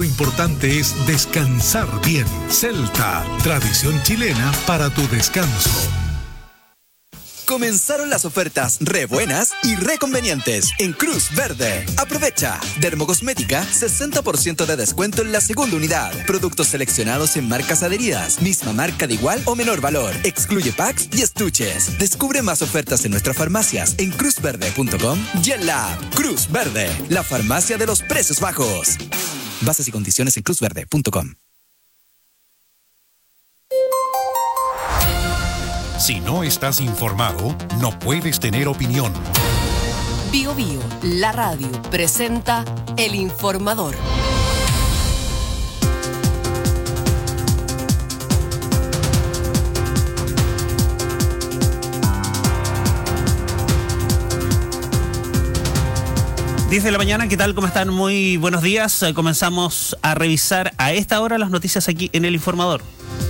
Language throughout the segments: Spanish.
importante es descansar bien. Celta, tradición chilena para tu descanso. Comenzaron las ofertas re buenas y re convenientes en Cruz Verde. Aprovecha. Dermocosmética, 60% de descuento en la segunda unidad. Productos seleccionados en marcas adheridas. Misma marca de igual o menor valor. Excluye packs y estuches. Descubre más ofertas en nuestras farmacias en cruzverde.com y en la app Cruz Verde, la farmacia de los precios bajos. Bases y condiciones en cruzverde.com. Si no estás informado, no puedes tener opinión. Bio Bio, la radio, presenta El Informador. Diez de la mañana, ¿qué tal? ¿Cómo están? Muy buenos días. Comenzamos a revisar a esta hora las noticias aquí en El Informador.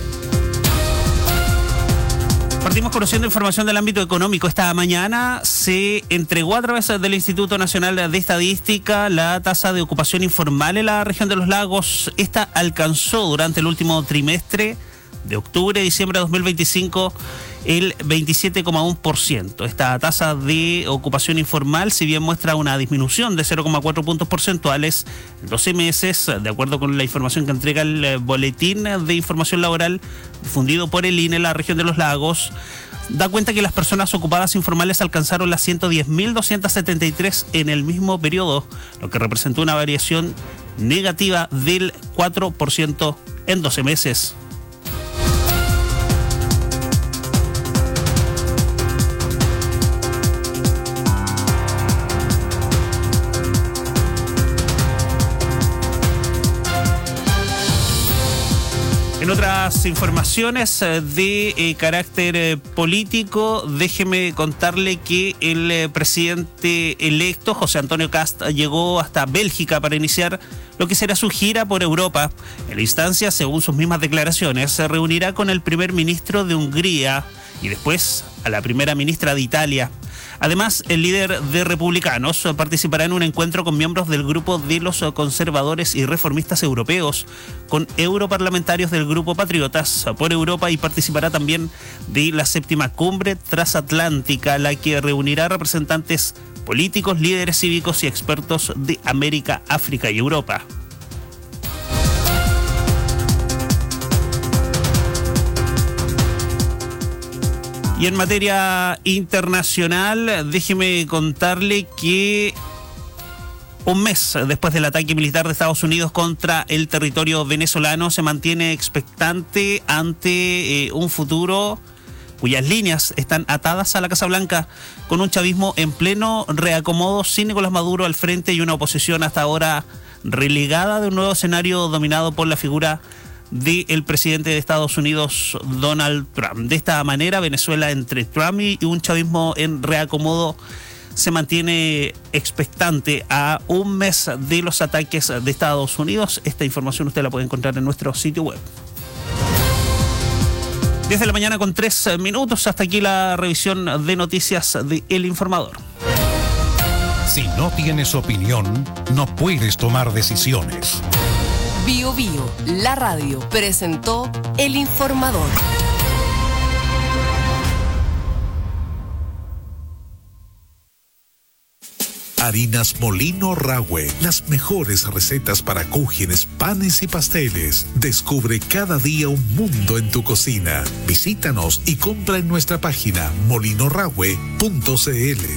Partimos conociendo información del ámbito económico. Esta mañana se entregó a través del Instituto Nacional de Estadística la tasa de ocupación informal en la región de los lagos. Esta alcanzó durante el último trimestre de octubre a diciembre de 2025 el 27,1%. Esta tasa de ocupación informal, si bien muestra una disminución de 0,4 puntos porcentuales en 12 meses, de acuerdo con la información que entrega el Boletín de Información Laboral difundido por el INE en la región de los lagos, da cuenta que las personas ocupadas informales alcanzaron las 110.273 en el mismo periodo, lo que representó una variación negativa del 4% en 12 meses. En otras informaciones de carácter político, déjeme contarle que el presidente electo, José Antonio Kast, llegó hasta Bélgica para iniciar lo que será su gira por Europa. En la instancia, según sus mismas declaraciones, se reunirá con el primer ministro de Hungría y después a la primera ministra de Italia. Además, el líder de Republicanos participará en un encuentro con miembros del grupo de los conservadores y reformistas europeos, con europarlamentarios del grupo Patriotas por Europa, y participará también de la 7ª cumbre transatlántica, la que reunirá representantes políticos, líderes cívicos y expertos de América, África y Europa. Y en materia internacional, déjeme contarle que un mes después del ataque militar de Estados Unidos contra el territorio venezolano, se mantiene expectante ante un futuro cuyas líneas están atadas a la Casa Blanca, con un chavismo en pleno reacomodo, sin Nicolás Maduro al frente y una oposición hasta ahora relegada de un nuevo escenario dominado por la figura del presidente de Estados Unidos, Donald Trump. De esta manera, Venezuela, entre Trump y un chavismo en reacomodo, se mantiene expectante a un mes de los ataques de Estados Unidos. Esta información usted la puede encontrar en nuestro sitio web. 10 de la mañana con 3 minutos. Hasta aquí la revisión de noticias de El Informador. Si no tienes opinión, no puedes tomar decisiones. Bio Bio, la radio, presentó El Informador. Harinas Molino Rahue, las mejores recetas para cúgenes, panes y pasteles. Descubre cada día un mundo en tu cocina. Visítanos y compra en nuestra página molinorahue.cl.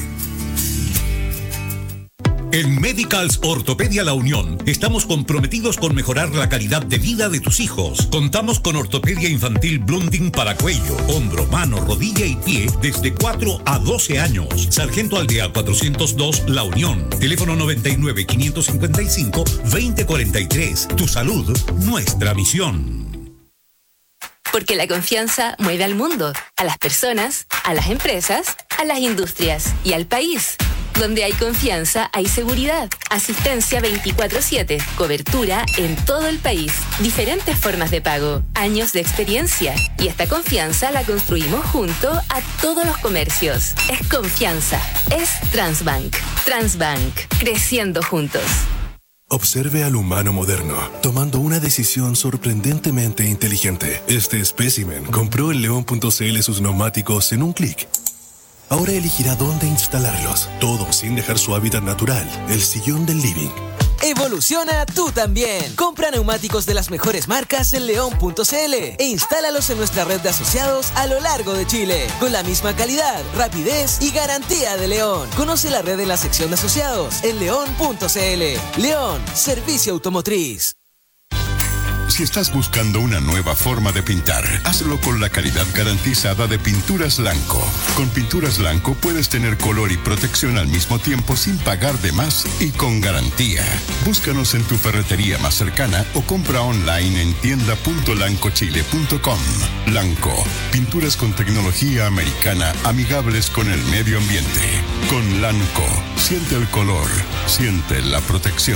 En Medicals Ortopedia La Unión estamos comprometidos con mejorar la calidad de vida de tus hijos. Contamos con ortopedia infantil Blunding para cuello, hombro, mano, rodilla y pie desde 4 a 12 años. Sargento Aldea 402 La Unión. Teléfono 99 555 2043. Tu salud, nuestra misión. Porque la confianza mueve al mundo, a las personas, a las empresas, a las industrias y al país. Donde hay confianza, hay seguridad. Asistencia 24/7. Cobertura en todo el país. Diferentes formas de pago. Años de experiencia. Y esta confianza la construimos junto a todos los comercios. Es confianza. Es Transbank. Transbank. Creciendo juntos. Observe al humano moderno, tomando una decisión sorprendentemente inteligente. Este espécimen compró en León.cl sus neumáticos en un clic. Ahora elegirá dónde instalarlos, todo sin dejar su hábitat natural, el sillón del living. Evoluciona tú también. Compra neumáticos de las mejores marcas en León.cl e instálalos en nuestra red de asociados a lo largo de Chile, con la misma calidad, rapidez y garantía de León. Conoce la red en la sección de asociados en León.cl. León, servicio automotriz. Si estás buscando una nueva forma de pintar, hazlo con la calidad garantizada de Pinturas Lanco. Con Pinturas Lanco puedes tener color y protección al mismo tiempo sin pagar de más y con garantía. Búscanos en tu ferretería más cercana o compra online en tienda.lancochile.com. Lanco, pinturas con tecnología americana amigables con el medio ambiente. Con Lanco, siente el color, siente la protección.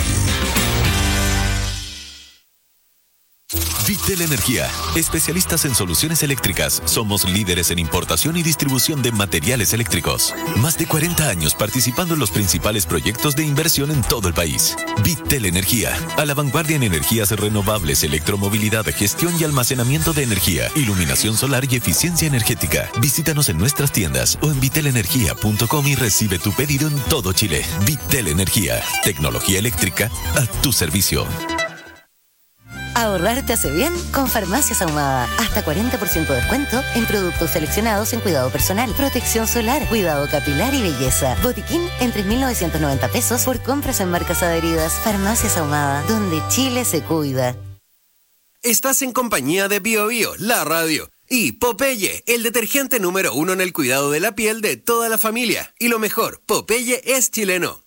Vitel Energía, especialistas en soluciones eléctricas. Somos líderes en importación y distribución de materiales eléctricos. Más de 40 años participando en los principales proyectos de inversión en todo el país. Vitel Energía, a la vanguardia en energías renovables, electromovilidad, gestión y almacenamiento de energía, iluminación solar y eficiencia energética. Visítanos en nuestras tiendas o en vitelenergia.com y recibe tu pedido en todo Chile. Vitel Energía, tecnología eléctrica a tu servicio. Ahorrar te hace bien con Farmacias Ahumada. Hasta 40% de descuento en productos seleccionados en cuidado personal, protección solar, cuidado capilar y belleza. Botiquín en 3.990 pesos por compras en marcas adheridas. Farmacias Ahumada, donde Chile se cuida. Estás en compañía de Bio Bio, la radio. Y Popeye, el detergente número 1 en el cuidado de la piel de toda la familia. Y lo mejor, Popeye es chileno.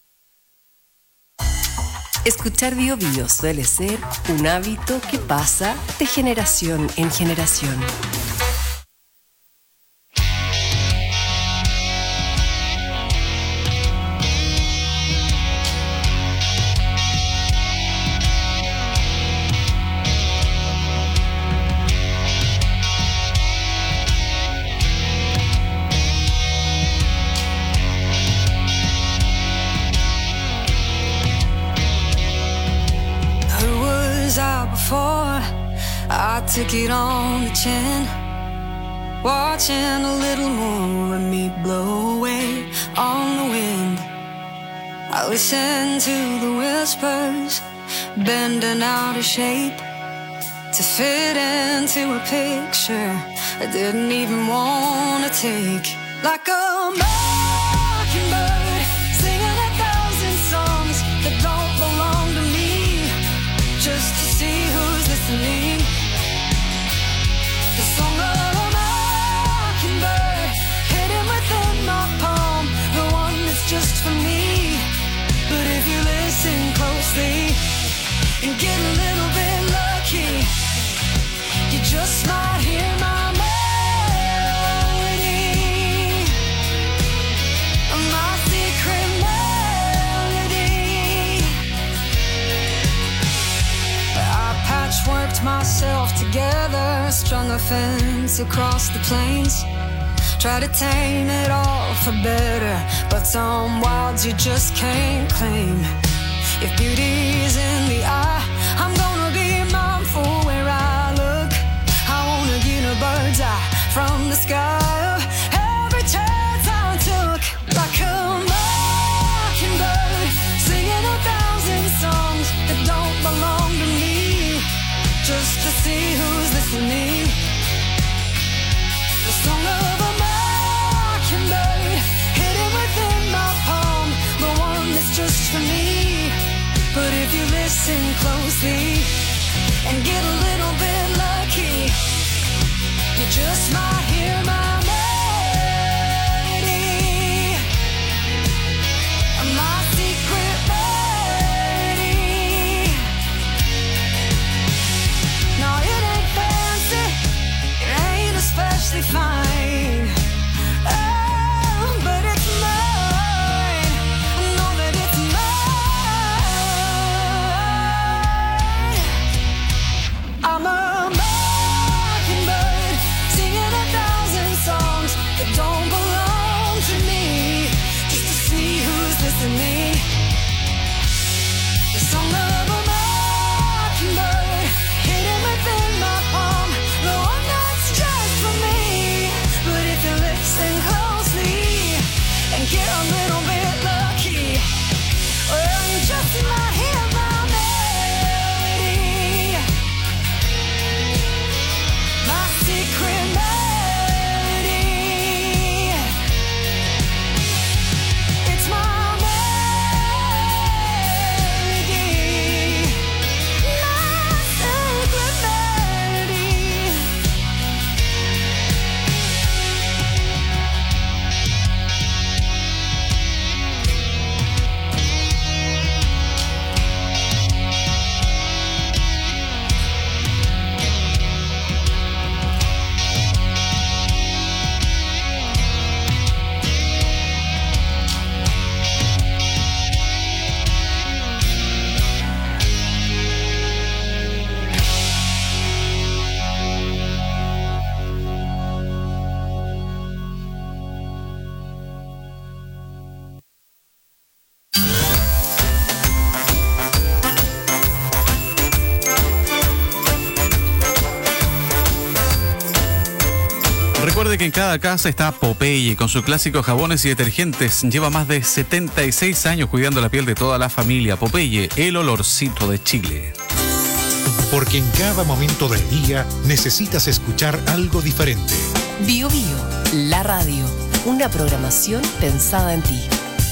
Escuchar Bio Bio suele ser un hábito que pasa de generación en generación. Before I took it on the chin, watching a little more of me blow away on the wind. I listened to the whispers, bending out of shape to fit into a picture I didn't even want to take. Like a mockingbird singing 1,000 songs that don't belong to me, just to see who's listening. The song of a mockingbird hidden within my palm, the one that's just for me. But if you listen closely and get a little bit lucky, you just might hear my melody, my secret melody. I patchworked myself together, strung a fence across the plains, try to tame it all for better, but some wilds you just can't claim. If beauty's in the eye, I'm gonna be mindful where I look. I wanna get a bird's eye from the sky of every chance I took. Like a mockingbird singing 1,000 songs that don't belong to me, just to see who's listening. The song of a mockingbird hidden within my palm, the one that's just for me. But if you listen closely and get a little bit lucky, you just might hear my melody, my secret melody. No, it ain't fancy, it ain't especially fine, oh, but it's mine. I know that it's mine. I'm a mockingbird singing 1,000 songs that don't belong to me, just to see who's listening. The song of Recuerde que en cada casa está Popeye, con sus clásicos jabones y detergentes. Lleva más de 76 años cuidando la piel de toda la familia. Popeye, el olorcito de Chile. Porque en cada momento del día necesitas escuchar algo diferente. Bio Bio, la radio. Una programación pensada en ti.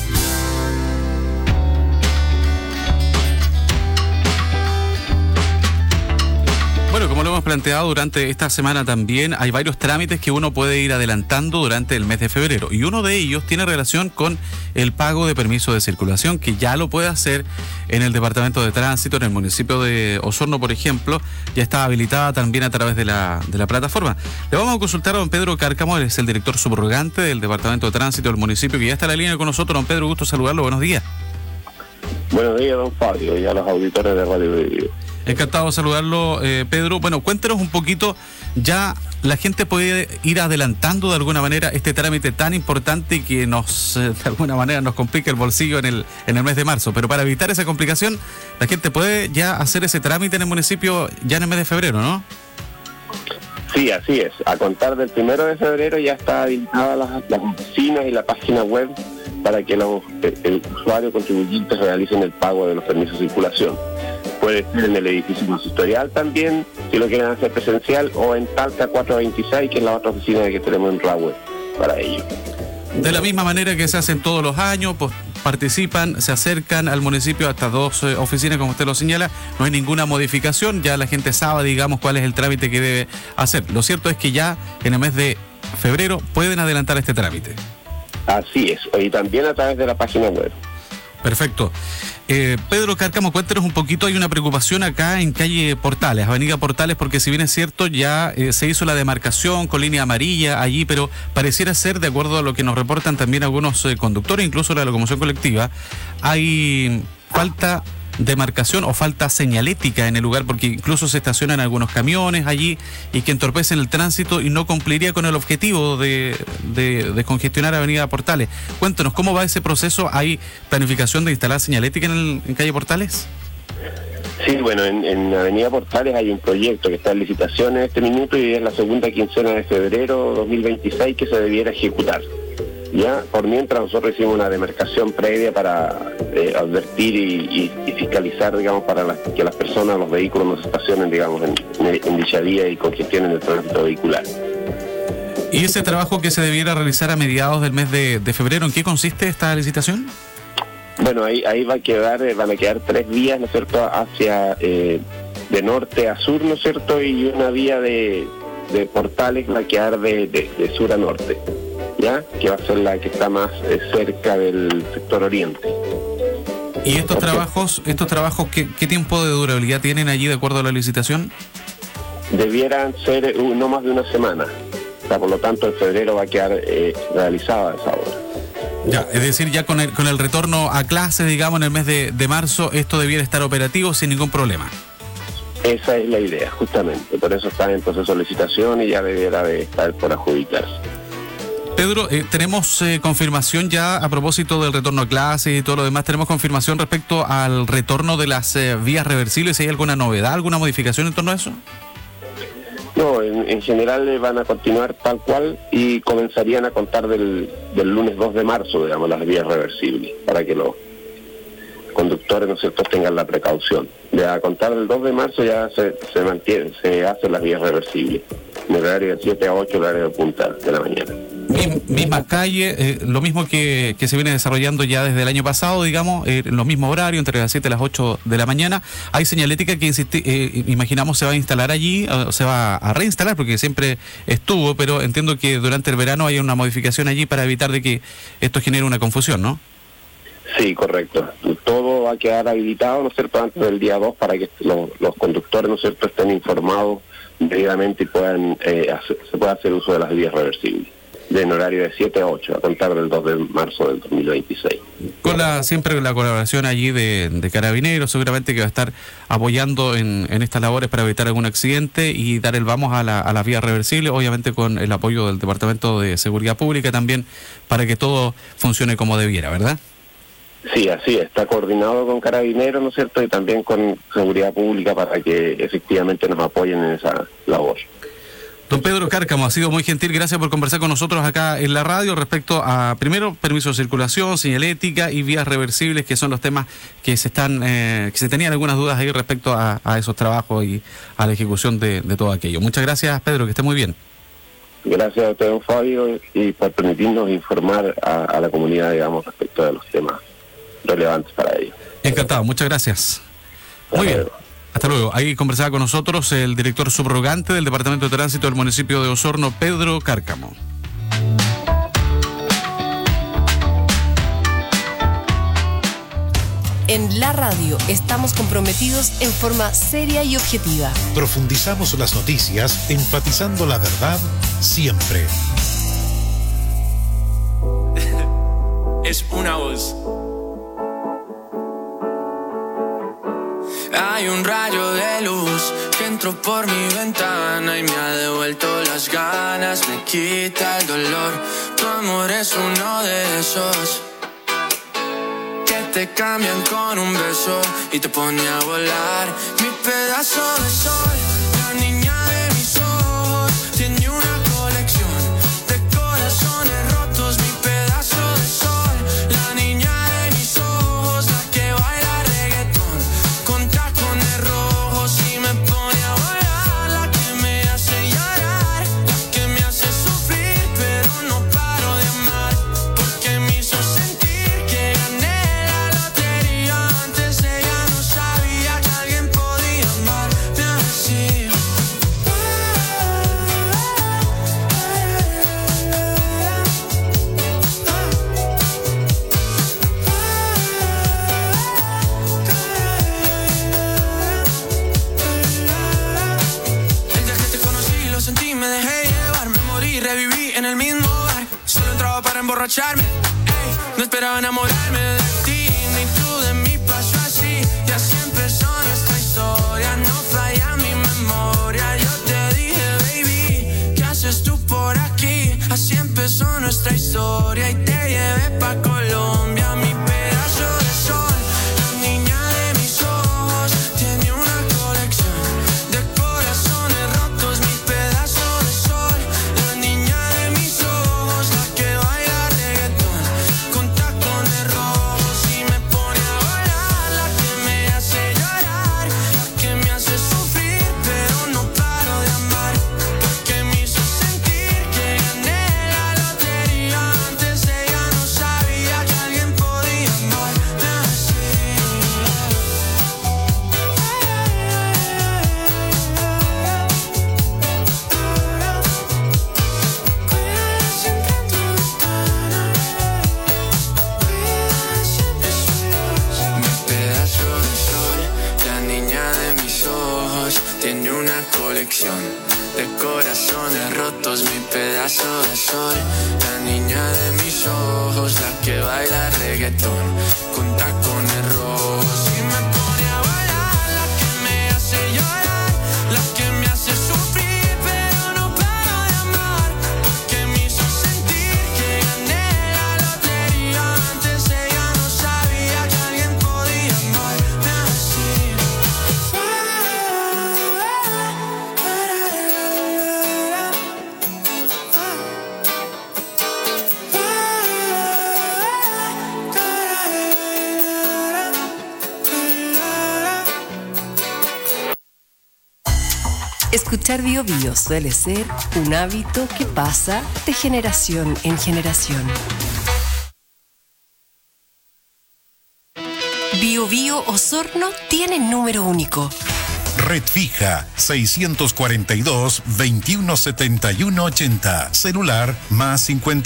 Bueno, como lo hemos planteado durante esta semana también, hay varios trámites que uno puede ir adelantando durante el mes de febrero. Y uno de ellos tiene relación con el pago de permiso de circulación, que ya lo puede hacer en el Departamento de Tránsito, en el municipio de Osorno, por ejemplo. Ya está habilitada también a través de la plataforma. Le vamos a consultar a don Pedro Cárcamo, él es el director subrogante del Departamento de Tránsito del municipio, que ya está en la línea con nosotros. Don Pedro, gusto saludarlo. Buenos días. Buenos días, don Fabio, y a los auditores de Radio Video. Encantado de saludarlo, Pedro. Bueno, cuéntenos un poquito, ya la gente puede ir adelantando de alguna manera este trámite tan importante que nos, de alguna manera, nos complica el bolsillo en el mes de marzo. Pero para evitar esa complicación, la gente puede ya hacer ese trámite en el municipio ya en el mes de febrero, ¿no? Sí, así es. A contar del 1 de febrero ya está habilitadas las oficinas y la página web para que el usuario contribuyente realicen el pago de los permisos de circulación. Puede ser en el edificio consistorial también, si lo quieren hacer presencial, o en Talca 426, que es la otra oficina que tenemos en Rahue para ello. De la misma manera que se hacen todos los años, pues participan, se acercan al municipio hasta 2 oficinas, como usted lo señala, no hay ninguna modificación, ya la gente sabe, digamos, cuál es el trámite que debe hacer. Lo cierto es que ya en el mes de febrero pueden adelantar este trámite. Así es, y también a través de la página web. Perfecto. Pedro Cárcamo, cuéntenos un poquito, hay una preocupación acá en calle Portales, avenida Portales, porque si bien es cierto, ya se hizo la demarcación con línea amarilla allí, pero pareciera ser, de acuerdo a lo que nos reportan también algunos conductores, incluso la locomoción colectiva, hay falta de marcación o falta señalética en el lugar, porque incluso se estacionan algunos camiones allí y que entorpecen el tránsito y no cumpliría con el objetivo de congestionar Avenida Portales. Cuéntanos, ¿cómo va ese proceso? ¿Hay planificación de instalar señalética en calle Portales? Sí, bueno, en Avenida Portales hay un proyecto que está en licitación en este minuto y es la segunda quincena de febrero 2026 que se debiera ejecutar. Ya, por mientras nosotros hicimos una demarcación previa para advertir y fiscalizar, digamos, para que las personas, los vehículos no se estacionen, digamos, en dicha vía y congestionen el tránsito vehicular. ¿Y ese trabajo que se debiera realizar a mediados del mes de febrero, en qué consiste esta licitación? Bueno, ahí van a quedar 3 vías, ¿no es cierto?, hacia de norte a sur, ¿no es cierto?, y una vía de Portales va a quedar de sur a norte, ¿ya?, que va a ser la que está más cerca del sector oriente. ¿Y estos trabajos, qué tiempo de durabilidad tienen allí de acuerdo a la licitación? Debieran ser no más de una semana, o sea, por lo tanto en febrero va a quedar realizada esa obra. Ya, es decir, ya con el retorno a clases, digamos, en el mes de marzo, esto debiera estar operativo sin ningún problema. Esa es la idea, justamente, por eso está en proceso de licitación y ya debiera de estar por adjudicarse. Pedro, tenemos confirmación ya a propósito del retorno a clases y todo lo demás, tenemos confirmación respecto al retorno de las vías reversibles. ¿Hay alguna novedad, alguna modificación en torno a eso? No, en general van a continuar tal cual y comenzarían a contar del lunes 2 de marzo, digamos, las vías reversibles, para que los conductores, ¿no es cierto?, tengan la precaución. De a contar del 2 de marzo ya se hacen las vías reversibles, en el horario de 7 a 8, horario de punta de la mañana. Misma calle, lo mismo que se viene desarrollando ya desde el año pasado, digamos, los mismos horarios, entre las 7 y las 8 de la mañana. Hay señalética que imaginamos se va a instalar allí, se va a reinstalar porque siempre estuvo, pero entiendo que durante el verano hay una modificación allí para evitar de que esto genere una confusión, ¿no? Sí, correcto. Todo va a quedar habilitado, ¿no es cierto?, antes del día 2 para que los conductores, ¿no es cierto?, estén informados debidamente y se pueda hacer uso de las vías reversibles. En horario de 7 a 8, a contar del 2 de marzo del 2026. Con siempre la colaboración allí de Carabineros, seguramente que va a estar apoyando en estas labores para evitar algún accidente y dar el vamos a las vías reversibles, obviamente con el apoyo del Departamento de Seguridad Pública también, para que todo funcione como debiera, ¿verdad? Sí, así está coordinado con Carabineros, ¿no es cierto?, y también con Seguridad Pública para que efectivamente nos apoyen en esa labor. Don Pedro Cárcamo, ha sido muy gentil, gracias por conversar con nosotros acá en la radio respecto a, primero, permiso de circulación, señalética y vías reversibles, que son los temas que se tenían algunas dudas ahí respecto a esos trabajos y a la ejecución de todo aquello. Muchas gracias, Pedro, que esté muy bien. Gracias a usted, don Fabio, y por permitirnos informar a la comunidad, digamos, respecto de los temas relevantes para ellos. Encantado, muchas gracias. Muy bien. Hasta luego. Ahí conversaba con nosotros el director subrogante del Departamento de Tránsito del municipio de Osorno, Pedro Cárcamo. En la radio estamos comprometidos en forma seria y objetiva. Profundizamos las noticias, enfatizando la verdad siempre. Es una voz. Hay un rayo de luz que entró por mi ventana y me ha devuelto las ganas, me quita el dolor. Tu amor es uno de esos que te cambian con un beso y te pone a volar. Mi pedazo de sol, la niña de mis ojos, tiene una colección de corazones rotos. Mi pedazo de sol, la niña de mis ojos, la que baila reggaetón con tacones rojos y me pone a volar. La que me hace llorar, la que me hace sufrir, pero no paro de amar, porque me hizo sentir que gané la lotería. Antes ella no sabía que alguien podía amarme así. El día que te conocí lo sentí, me dejé llevar, me morí, reviví en el mismo bar. Solo entraba para emborracharme, ey, no esperaba enamorarme de ti, ni tú de mí. Pasó así y así empezó nuestra historia. No falla mi memoria. Yo te dije, baby, ¿qué haces tú por aquí? Así empezó nuestra historia y te llevé pa' Colombia. Mi pedazo de sol, la niña de mis ojos, tiene una colección de corazones rotos. Mi pedazo de sol, la niña de mis ojos, la que baila reggaetón con tacones rojos y me pone a volar. La que me hace llorar, la que me hace sufrir, pero no paro de amar, porque me hizo sentir que gané la lotería. Antes ella no sabía que alguien podía amarme así. Mi pedazo de sol, la niña de mis ojos, tiene una colección de corazones rotos. Mi pedazo de sol, la niña de mis ojos, la que baila reggaetón con tacones rojos y me pone a volar. La que me hace llorar, la que me hace sufrir, pero no paro de amar, porque me hizo sentir que gané la lotería. Antes ella no sabía que alguien podía amarme así. Escuchar Bio Bio suele ser un hábito que pasa de generación en generación. Bio Bio Osorno tiene número único. Red fija 642-217180. Celular más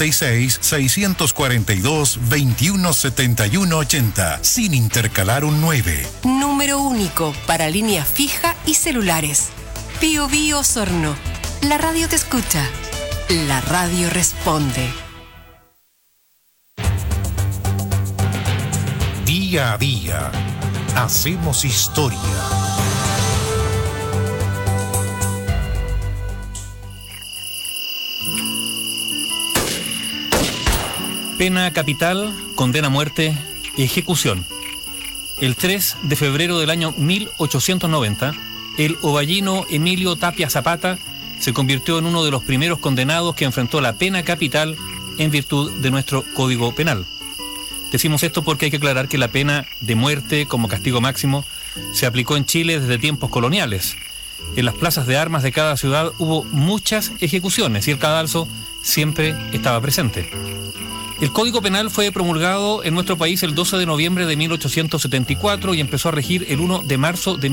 56-642-217180. Sin intercalar un 9. Número único para línea fija y celulares. Bio Bio Osorno. La radio te escucha. La radio responde. Día a día, hacemos historia. Pena capital, condena a muerte, ejecución. El 3 de febrero del año 1890, el ovallino Emilio Tapia Zapata se convirtió en uno de los primeros condenados que enfrentó la pena capital en virtud de nuestro Código Penal. Decimos esto porque hay que aclarar que la pena de muerte como castigo máximo se aplicó en Chile desde tiempos coloniales. En las plazas de armas de cada ciudad hubo muchas ejecuciones y el cadalso siempre estaba presente. El Código Penal fue promulgado en nuestro país el 12 de noviembre de 1874 y empezó a regir el 1 de marzo de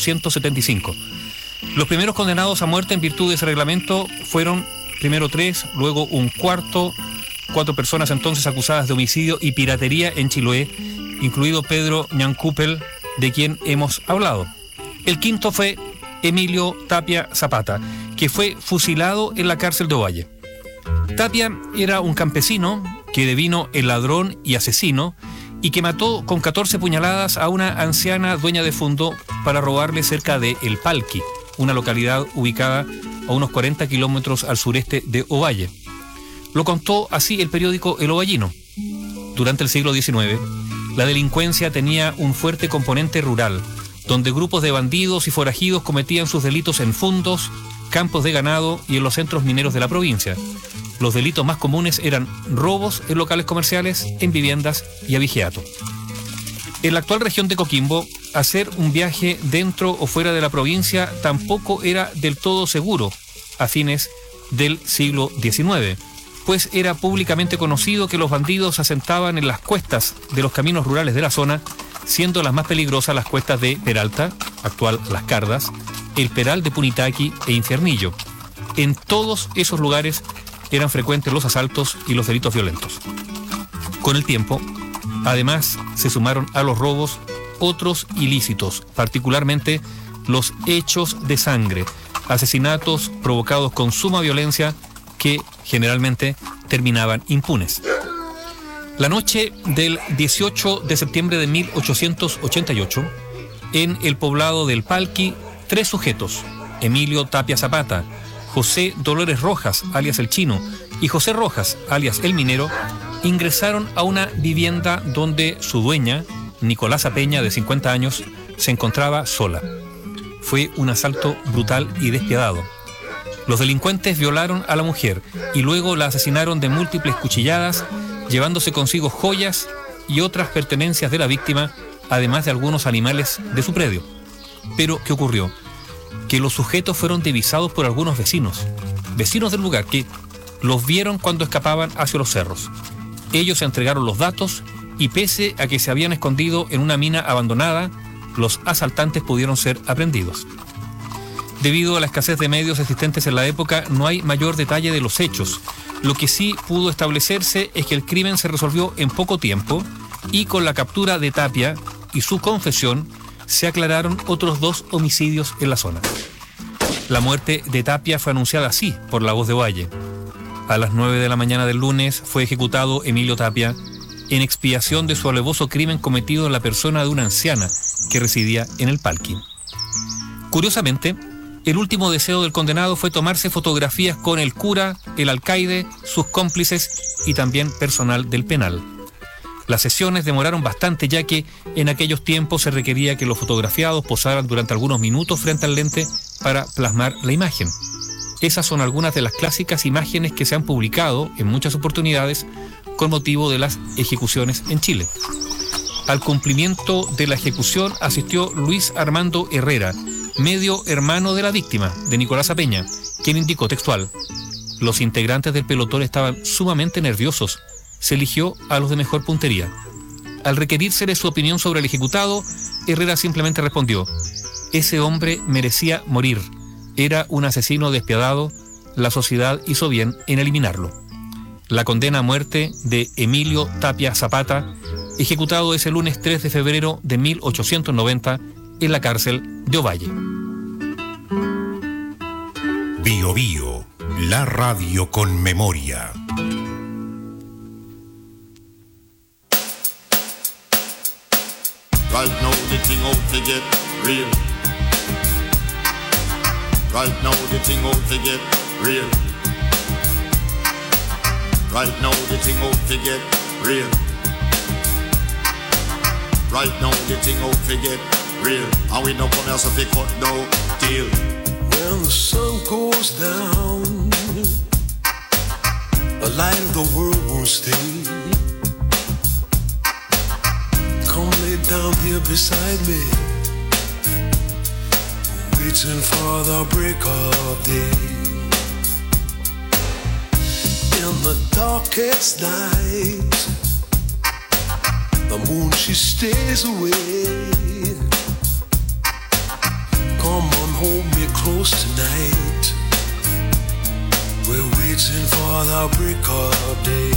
1875. Los primeros condenados a muerte en virtud de ese reglamento fueron primero 3, luego un cuarto, 4 personas entonces acusadas de homicidio y piratería en Chiloé, incluido Pedro Ñancúpel, de quien hemos hablado. El quinto fue Emilio Tapia Zapata, que fue fusilado en la cárcel de Ovalle. Tapia era un campesino que devino el ladrón y asesino y que mató con 14 puñaladas a una anciana dueña de fondo para robarle cerca de El Palqui, una localidad ubicada a unos 40 kilómetros al sureste de Ovalle. Lo contó así el periódico El Ovallino. Durante el siglo XIX, la delincuencia tenía un fuerte componente rural, donde grupos de bandidos y forajidos cometían sus delitos en fundos, campos de ganado y en los centros mineros de la provincia. Los delitos más comunes eran robos en locales comerciales, en viviendas y abigeato. En la actual región de Coquimbo, hacer un viaje dentro o fuera de la provincia tampoco era del todo seguro a fines del siglo XIX, pues era públicamente conocido que los bandidos se asentaban en las cuestas de los caminos rurales de la zona, siendo las más peligrosas las cuestas de Peralta, actual Las Cardas, el Peral de Punitaqui e Infiernillo. En todos esos lugares eran frecuentes los asaltos y los delitos violentos. Con el tiempo, además, se sumaron a los robos otros ilícitos, particularmente los hechos de sangre, asesinatos provocados con suma violencia que generalmente terminaban impunes. La noche del 18 de septiembre de 1888, en el poblado del Palqui, 3 sujetos, Emilio Tapia Zapata, José Dolores Rojas, alias El Chino, y José Rojas, alias El Minero, ingresaron a una vivienda donde su dueña, Nicolasa Peña, de 50 años, se encontraba sola. Fue un asalto brutal y despiadado. Los delincuentes violaron a la mujer y luego la asesinaron de múltiples cuchilladas, llevándose consigo joyas y otras pertenencias de la víctima, además de algunos animales de su predio. Pero, ¿qué ocurrió? Que los sujetos fueron divisados por algunos vecinos del lugar, que los vieron cuando escapaban hacia los cerros. Ellos entregaron los datos y pese a que se habían escondido en una mina abandonada, los asaltantes pudieron ser aprehendidos. Debido a la escasez de medios existentes en la época, no hay mayor detalle de los hechos. Lo que sí pudo establecerse es que el crimen se resolvió en poco tiempo y con la captura de Tapia y su confesión se aclararon otros 2 homicidios en la zona. La muerte de Tapia fue anunciada así por La Voz de Ovalle. A las 9 de la mañana del lunes fue ejecutado Emilio Tapia en expiación de su alevoso crimen cometido en la persona de una anciana que residía en el Palqui. Curiosamente, el último deseo del condenado fue tomarse fotografías con el cura, el alcaide, sus cómplices y también personal del penal. Las sesiones demoraron bastante, ya que en aquellos tiempos se requería que los fotografiados posaran durante algunos minutos frente al lente para plasmar la imagen. Esas son algunas de las clásicas imágenes que se han publicado en muchas oportunidades con motivo de las ejecuciones en Chile. Al cumplimiento de la ejecución asistió Luis Armando Herrera, medio hermano de la víctima, de Nicolasa Peña, quien indicó textual: los integrantes del pelotón estaban sumamente nerviosos. Se eligió a los de mejor puntería. Al requerírsele su opinión sobre el ejecutado, Herrera simplemente respondió: ese hombre merecía morir. Era un asesino despiadado. La sociedad hizo bien en eliminarlo. La condena a muerte de Emilio Tapia Zapata, ejecutado ese lunes 3 de febrero de 1890 en la cárcel de Ovalle. Bio Bio, la radio con memoria. Right now the thing out to get real. Right now the thing out to get real. Right now the thing out to get real. Right now the thing out to get real. And we don't come here so they cut no deal. When the sun goes down beside me, waiting for the break of day. In the darkest night, the moon she stays away. Come on, hold me close tonight. We're waiting for the break of day.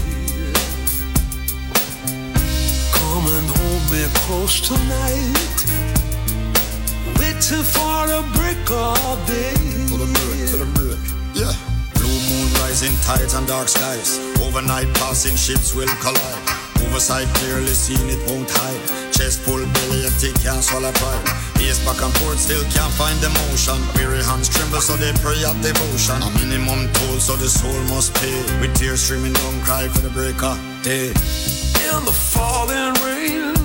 Come and hold me close tonight. Waiting for the break of day. To the break, yeah. Blue moon rising, tides and dark skies. Overnight passing ships will collide. Oversight clearly seen, it won't hide. Chest full, belly empty, can't swallow pride. East back and forth, still can't find the motion. Weary hands tremble, so they pray at devotion. A minimum toll, so the soul must pay. With tears streaming down, cry for the break of day. In the falling rain,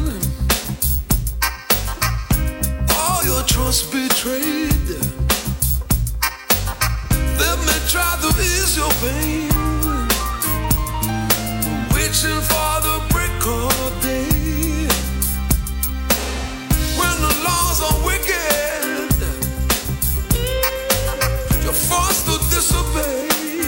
all your trust betrayed. Let me try to ease your pain. Waiting for the break of day. When the laws are wicked, you're forced to disobey.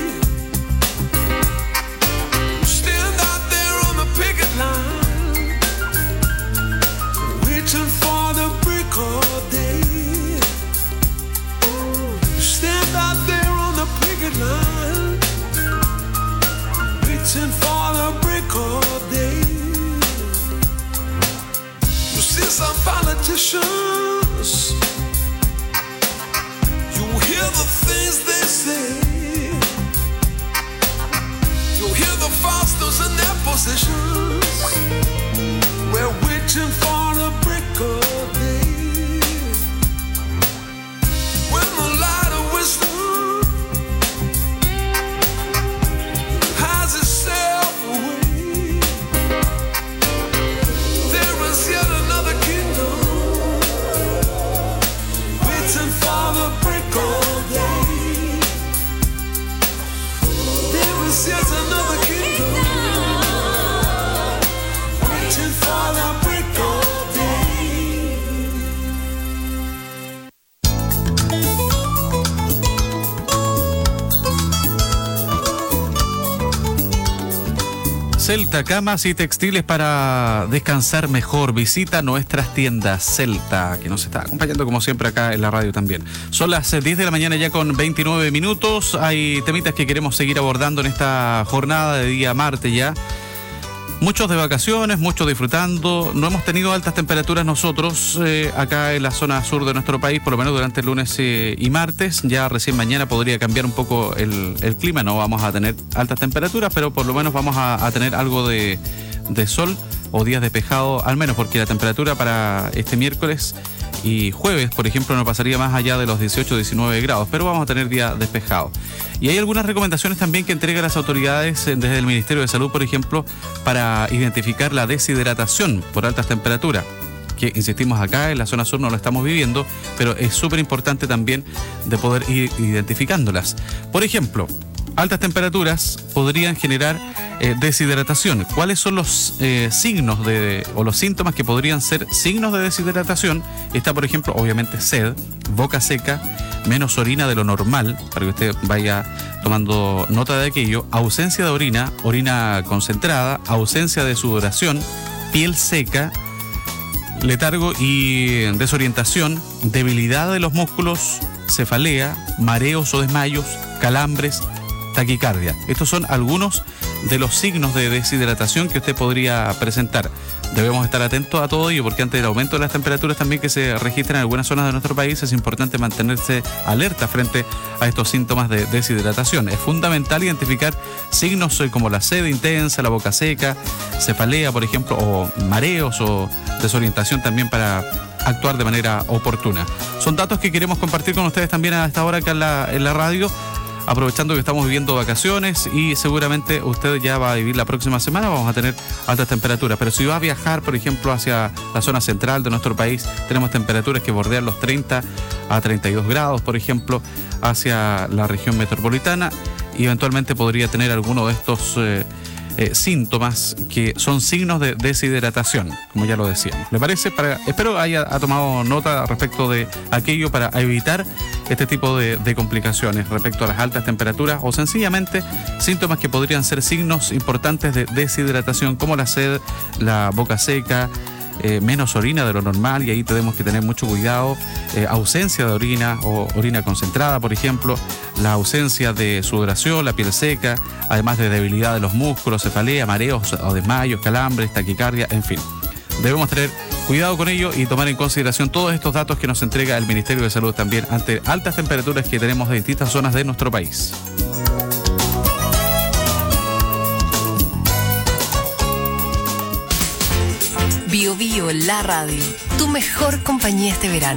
Stand out there on the picket line, waiting for the break of day. Stand out there on the picket line, waiting for the break of day. You see some politicians, you hear the things they say. You hear the fosters in their positions. We're waiting for the break of day. When the light of wisdom hides itself away, there is yet another kingdom waiting for the break of day. There is yet another kingdom waiting for the break of day. Celta, camas y textiles para descansar mejor. Visita nuestras tiendas Celta, que nos está acompañando como siempre acá en la radio también. Son las 10 de la mañana ya con 29 minutos. Hay temitas que queremos seguir abordando en esta jornada de día martes ya. Muchos de vacaciones, muchos disfrutando. No hemos tenido altas temperaturas nosotros acá en la zona sur de nuestro país, por lo menos durante el lunes y martes. Ya recién mañana podría cambiar un poco el clima. No vamos a tener altas temperaturas, pero por lo menos vamos a tener algo de sol o días despejado, al menos porque la temperatura para este miércoles y jueves, por ejemplo, no pasaría más allá de los 18 o 19 grados, pero vamos a tener día despejado. Y hay algunas recomendaciones también que entregan las autoridades desde el Ministerio de Salud, por ejemplo, para identificar la deshidratación por altas temperaturas, que insistimos acá en la zona sur no lo estamos viviendo, pero es súper importante también de poder ir identificándolas. Por ejemplo, altas temperaturas podrían generar deshidratación. ¿Cuáles son los signos o los síntomas que podrían ser signos de deshidratación? Está, por ejemplo, obviamente sed, boca seca, menos orina de lo normal, para que usted vaya tomando nota de aquello, ausencia de orina, orina concentrada, ausencia de sudoración, piel seca, letargo y desorientación, debilidad de los músculos, cefalea, mareos o desmayos, calambres, taquicardia. Estos son algunos de los signos de deshidratación que usted podría presentar. Debemos estar atentos a todo ello porque ante el aumento de las temperaturas también que se registran en algunas zonas de nuestro país es importante mantenerse alerta frente a estos síntomas de deshidratación. Es fundamental identificar signos como la sed intensa, la boca seca, cefalea, por ejemplo, o mareos o desorientación también para actuar de manera oportuna. Son datos que queremos compartir con ustedes también a esta hora acá en la radio, aprovechando que estamos viviendo vacaciones y seguramente usted ya va a vivir la próxima semana, vamos a tener altas temperaturas, pero si va a viajar, por ejemplo, hacia la zona central de nuestro país, tenemos temperaturas que bordean los 30 a 32 grados, por ejemplo, hacia la región metropolitana y eventualmente podría tener alguno de estos síntomas que son signos de deshidratación, como ya lo decíamos. ¿Le parece? Espero haya tomado nota respecto de aquello para evitar este tipo de complicaciones respecto a las altas temperaturas o sencillamente síntomas que podrían ser signos importantes de deshidratación, como la sed, la boca seca, menos orina de lo normal, y ahí tenemos que tener mucho cuidado, ausencia de orina o orina concentrada, por ejemplo, la ausencia de sudoración, la piel seca, además de debilidad de los músculos, cefalea, mareos o desmayos, calambres, taquicardia, en fin. Debemos tener cuidado con ello y tomar en consideración todos estos datos que nos entrega el Ministerio de Salud también ante altas temperaturas que tenemos en distintas zonas de nuestro país. Bio Bio, la radio, tu mejor compañía este verano.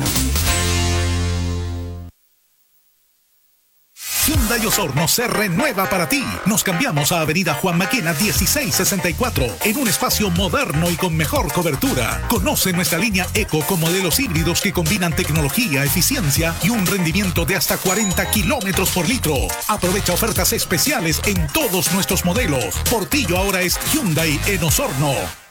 Hyundai Osorno se renueva para ti. Nos cambiamos a Avenida Juan Maquena 1664 en un espacio moderno y con mejor cobertura. Conoce nuestra línea Eco con modelos híbridos que combinan tecnología, eficiencia y un rendimiento de hasta 40 kilómetros por litro. Aprovecha ofertas especiales en todos nuestros modelos. Portillo ahora es Hyundai en Osorno.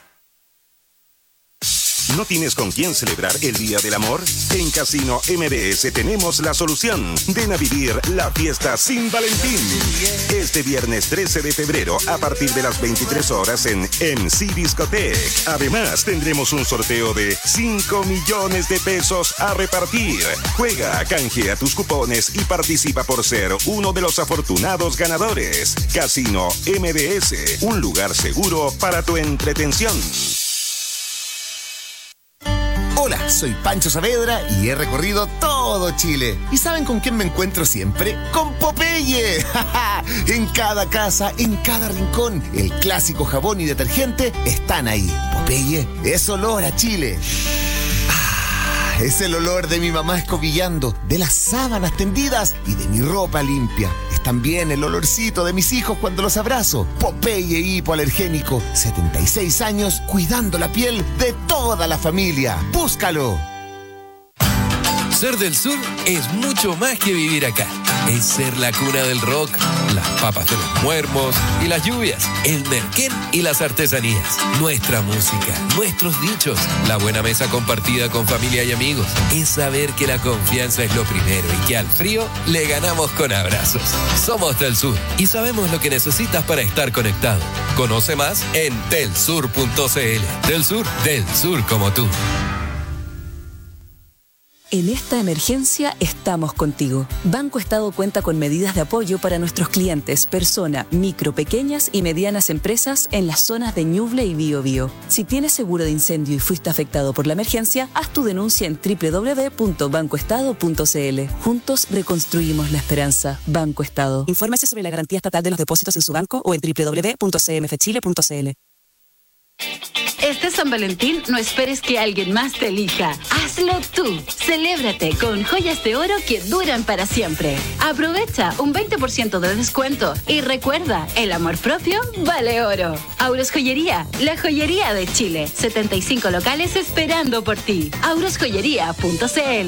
¿No tienes con quién celebrar el Día del Amor? En Casino MBS tenemos la solución. Ven a vivir la fiesta sin Valentín. Este viernes 13 de febrero a partir de las 23 horas en MC Discotec. Además, tendremos un sorteo de 5 millones de pesos a repartir. Juega, canjea tus cupones y participa por ser uno de los afortunados ganadores. Casino MBS, un lugar seguro para tu entretención. Hola, soy Pancho Saavedra y he recorrido todo Chile. ¿Y saben con quién me encuentro siempre? ¡Con Popeye! En cada casa, en cada rincón, el clásico jabón y detergente están ahí. Popeye es olor a Chile. Es el olor de mi mamá escobillando, de las sábanas tendidas y de mi ropa limpia. Es también el olorcito de mis hijos cuando los abrazo. Popeye hipoalergénico, 76 años cuidando la piel de toda la familia. ¡Búscalo! Ser del Sur es mucho más que vivir acá. Es ser la cuna del rock, las papas de los muermos y las lluvias, el merquén y las artesanías, nuestra música, nuestros dichos, la buena mesa compartida con familia y amigos. Es saber que la confianza es lo primero y que al frío le ganamos con abrazos. Somos del Sur y sabemos lo que necesitas para estar conectado. Conoce más en telsur.cl. Del Sur como tú. En esta emergencia estamos contigo. Banco Estado cuenta con medidas de apoyo para nuestros clientes, persona, micro, pequeñas y medianas empresas en las zonas de Ñuble y Biobío. Si tienes seguro de incendio y fuiste afectado por la emergencia, haz tu denuncia en www.bancoestado.cl. Juntos reconstruimos la esperanza. Banco Estado. Infórmese sobre la garantía estatal de los depósitos en su banco o en www.cmfchile.cl. Este San Valentín no esperes que alguien más te elija. Hazlo tú. Celébrate con joyas de oro que duran para siempre. Aprovecha un 20% de descuento y recuerda, el amor propio vale oro. Auros Joyería, la joyería de Chile. 75 locales esperando por ti. aurosjoyería.cl.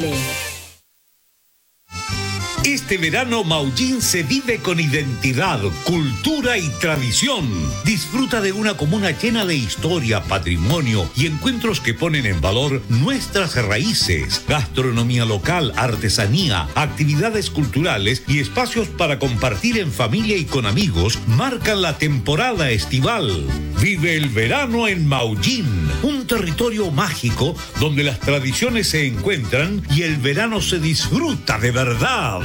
Este verano Maullín se vive con identidad, cultura y tradición. Disfruta de una comuna llena de historia, patrimonio y encuentros que ponen en valor nuestras raíces, gastronomía local, artesanía, actividades culturales y espacios para compartir en familia y con amigos marcan la temporada estival. Vive el verano en Maullín, un territorio mágico donde las tradiciones se encuentran y el verano se disfruta de verdad.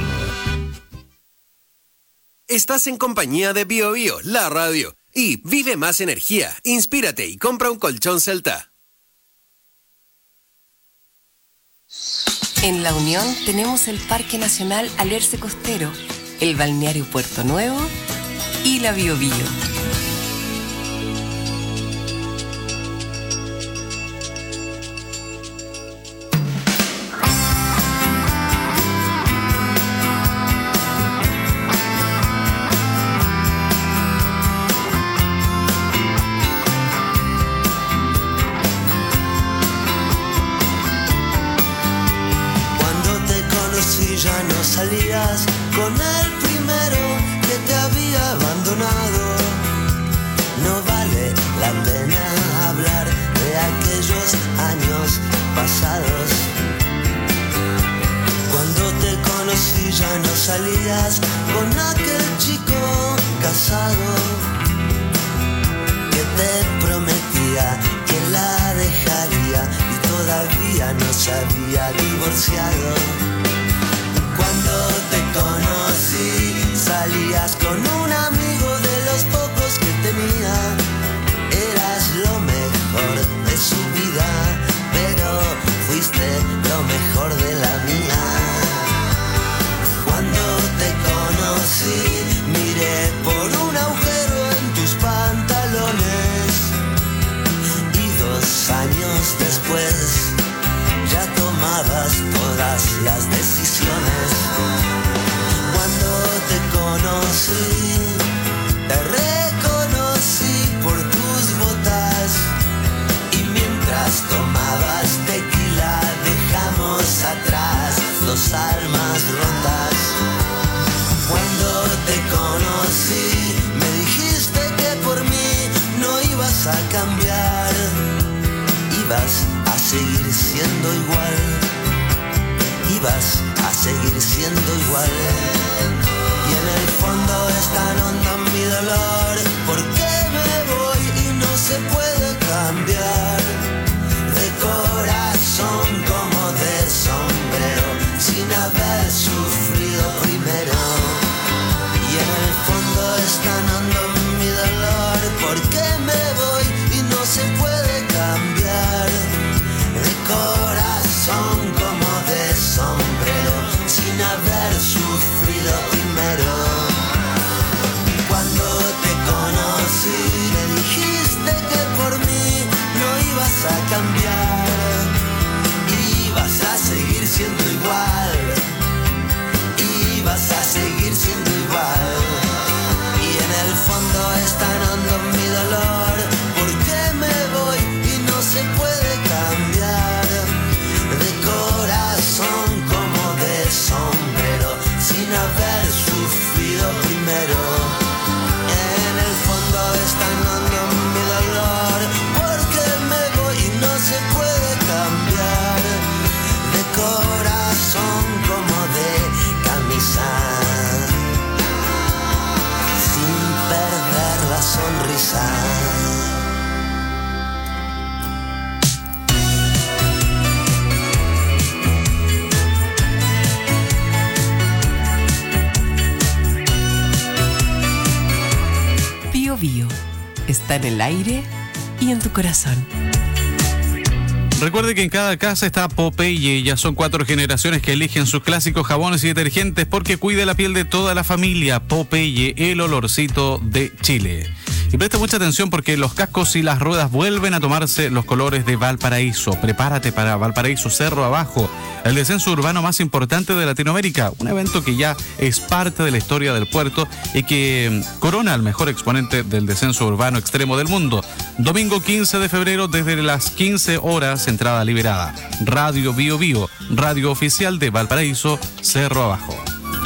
Estás en compañía de Bio Bio, la radio. Y vive más energía, inspírate y compra un colchón Celta. En La Unión tenemos el Parque Nacional Alerce Costero, el Balneario Puerto Nuevo y la Bio Bio. Salías con el primero que te había abandonado. No salías con aquel chico casado que te prometía que la dejaría y todavía no se había divorciado. Cuando te conocí salías con un amigo de los pocos que tenía. Eras lo mejor de su vida, pero fuiste lo mejor de la mía. Cuando te conocí miré por un agujero en tus pantalones y 2 años después ya tomabas todas las decisiones. Cuando te conocí, te reconocí por tus botas y mientras tomabas tequila dejamos atrás 2 almas rotas. Cuando te conocí me dijiste que por mí no ibas a cambiar, ibas a seguir siendo igual, ibas a seguir siendo igual. Y en el fondo es tan hondo mi dolor, porque me voy y no se puede cambiar. De corazón como de sombrero, sin haber sufrido primero. Y en el fondo es tan hondo mi dolor, porque me voy y no se puede cambiar. De corazón como de sombrero, sin haber sufrido primero. Cuando te conocí me dijiste que por mí no ibas a cambiar, ibas a seguir siendo igual, ibas a seguir siendo igual. Y en el fondo es tan hondo mi dolor, porque me voy y no se puede cambiar. De corazón como de sombrero, sin haber sufrido primero. En el fondo es tan hondo mi dolor, porque me voy y no se puede cambiar. De corazón como de camisa, sin perder la sonrisa. Bio Bio está en el aire y en tu corazón. Recuerde que en cada casa está Popeye. Ya son 4 generaciones que eligen sus clásicos jabones y detergentes porque cuida la piel de toda la familia. Popeye, el olorcito de Chile. Y presta mucha atención porque los cascos y las ruedas vuelven a tomarse los colores de Valparaíso. Prepárate para Valparaíso Cerro Abajo, el descenso urbano más importante de Latinoamérica. Un evento que ya es parte de la historia del puerto y que corona al mejor exponente del descenso urbano extremo del mundo. Domingo 15 de febrero desde las 15 horas, entrada liberada. Radio Bio Bio, radio oficial de Valparaíso Cerro Abajo.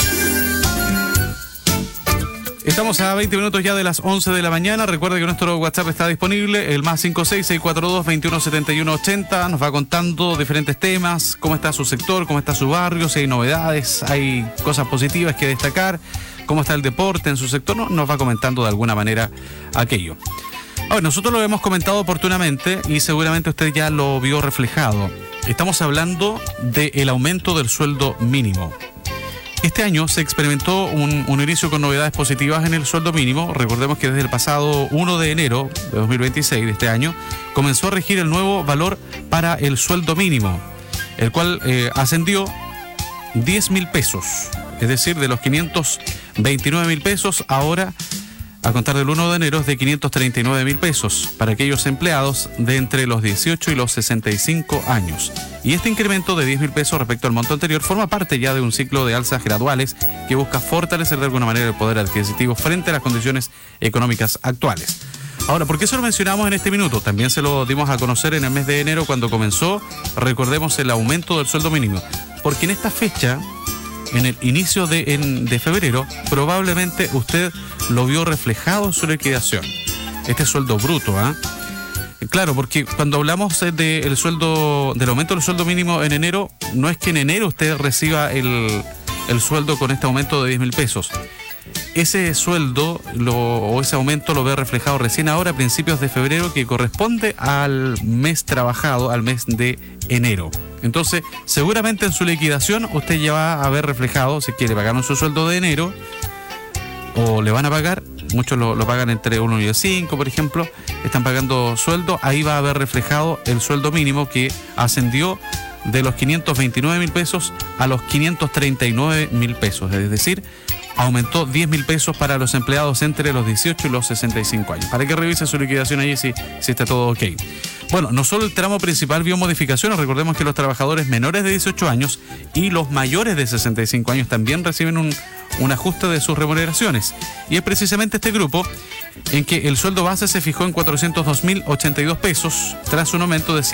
Estamos a 20 minutos ya de las 11 de la mañana. Recuerde que nuestro WhatsApp está disponible, el más 56642217180. Nos va contando diferentes temas, cómo está su sector, cómo está su barrio, si hay novedades, hay cosas positivas que destacar, cómo está el deporte en su sector. Nos va comentando de alguna manera aquello. Ahora, nosotros lo hemos comentado oportunamente y seguramente usted ya lo vio reflejado. Estamos hablando del aumento del sueldo mínimo. Este año se experimentó un inicio con novedades positivas en el sueldo mínimo. Recordemos que desde el pasado 1 de enero de 2026 de este año comenzó a regir el nuevo valor para el sueldo mínimo, el cual ascendió 10.000 pesos. Es decir, de los 529.000 pesos, ahora a contar del 1 de enero es de 539.000 pesos para aquellos empleados de entre los 18 y los 65 años. Y este incremento de 10.000 pesos respecto al monto anterior forma parte ya de un ciclo de alzas graduales que busca fortalecer de alguna manera el poder adquisitivo frente a las condiciones económicas actuales. Ahora, ¿por qué eso lo mencionamos en este minuto? También se lo dimos a conocer en el mes de enero cuando comenzó, recordemos, el aumento del sueldo mínimo. Porque en esta fecha, en el inicio de febrero, probablemente usted lo vio reflejado en su liquidación. Este sueldo bruto, ¿ah? Claro, porque cuando hablamos del aumento del sueldo mínimo en enero, no es que en enero usted reciba el el sueldo con este aumento de 10.000 pesos. Ese sueldo o ese aumento lo ve reflejado recién ahora, a principios de febrero, que corresponde al mes trabajado, al mes de enero. Entonces, seguramente en su liquidación usted ya va a ver reflejado, si quiere pagar su sueldo de enero, o le van a pagar, muchos lo pagan entre 1 y el 5, por ejemplo, están pagando sueldo, ahí va a haber reflejado el sueldo mínimo que ascendió de los 529.000 pesos a los 539.000 pesos, es decir, aumentó 10.000 pesos para los empleados entre los 18 y los 65 años. Para que revise su liquidación allí si está todo ok. Bueno, no solo el tramo principal vio modificaciones, recordemos que los trabajadores menores de 18 años y los mayores de 65 años también reciben un ajuste de sus remuneraciones. Y es precisamente este grupo en que el sueldo base se fijó en 402.082 pesos tras un aumento de